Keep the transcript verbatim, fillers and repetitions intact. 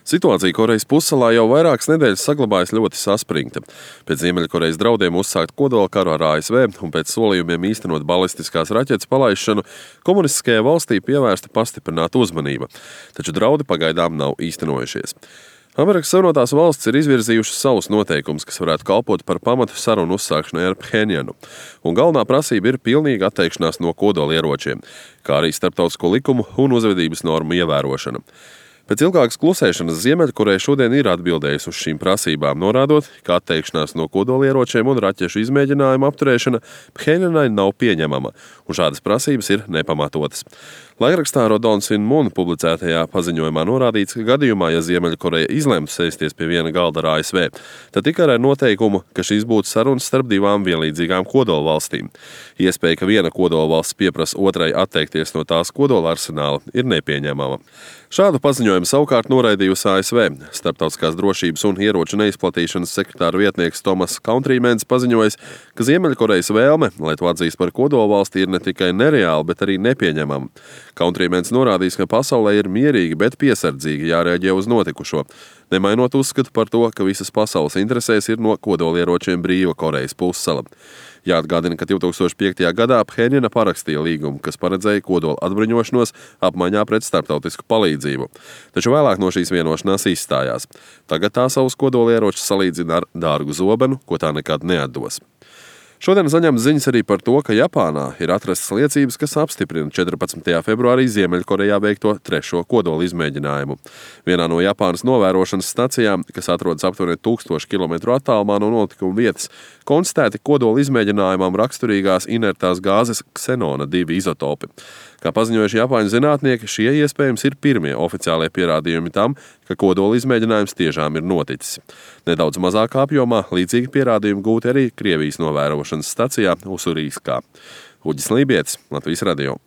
Situācija Korejas pussalā jau vairākas nedēļas saglabājas ļoti saspringta. Pēc Ziemeļkorejas draudiem uzsākt kodola karu ar A S V un pēc solījumiem īstenot balistiskās raķetes palaišanu, komunistiskajā valstī pievērsta pastiprināta uzmanība, taču draudi pagaidām nav īstenojušies. Amerikas Savienotās valstis ir izvirzījušas savus noteikumus, kas varētu kalpot par pamatu sarunu uzsākšanai ar Phenjanu, un galvenā prasība ir pilnīga atteikšanās no kodolieročiem, kā arī starptautisko likumu un uzvedības normu ievērošana. Pēc ilgākas klusēšanas Ziemeļkoreja šodien ir atbildējusi uz šīm prasībām, norādot, ka atteikšanās no kodolieročiem un raķešu izmēģinājumu apturēšana Phenjanai nav pieņemama, un šādas prasības ir nepamatotas. Laikrakstā Rodon Sinmun publicētajā paziņojumā norādīts, ka gadījumā, ja Ziemeļkoreja izlemtu sēsties pie viena galda ar A S V, tad tikai ar noteikumu, ka šīs būtu sarunas starp divām vienlīdzīgām kodolvalstīm. Iespēja, ka viena kodolvalsts pieprasa otrai atteikties no tās kodola arsenāla, ir nepieņemama. Šādu paziņojumu savukārt noraidījusi A S V. Starptautiskās drošības un ieroču neizplatīšanas sekretāra vietnieks Tomas Countreymans paziņojis, ka Ziemeļkorejas vēlme, lai to atzīst par kodolvalsti, ir ne tikai nereāla, bet arī nepieņemama. Countreymans norādījis, ka pasaulē ir mierīgi, bet piesardzīgi jārēģē uz notikušo, nemainot uzskatu par to, ka visas pasaules interesēs ir no kodolieročiem brīva Korejas pussala. Jāatgādina, ka divtūkstoš piektajā gadā Phenjana parakstīja līgumu, kas paredzēja kodola atbruņošanos apmaiņā pret starptautisku palīdzību. Taču vēlāk no šīs vienošanās izstājās. Tagad tā savus kodolieročus salīdzina ar dārgu zobenu, ko tā nekad neatdos. Šodien saņem ziņas arī par to, ka Japānā ir atrastas liecības, kas apstiprina četrpadsmitajā februārī Ziemeļkorejā veikto trešo kodola izmēģinājumu. Vienā no Japānas novērošanas stacijām, kas atrodas aptuveni tūkstošu kilometru attālumā no notikuma vietas, konstatēti kodola izmēģinājumam raksturīgās inertās gāzes ksenona divi izotopi. Kā paziņojuši Japāņu zinātnieki, šie iespējams ir pirmie oficiālie pierādījumi tam, ka kodola izmēģinājums tiešām ir noticis. Nedaudz mazākā apjomā līdzīgi pierādījumi gūti arī Krievijas novērošanas stacijā Usurīskā. Uģis Lībietis, Latvijas radio.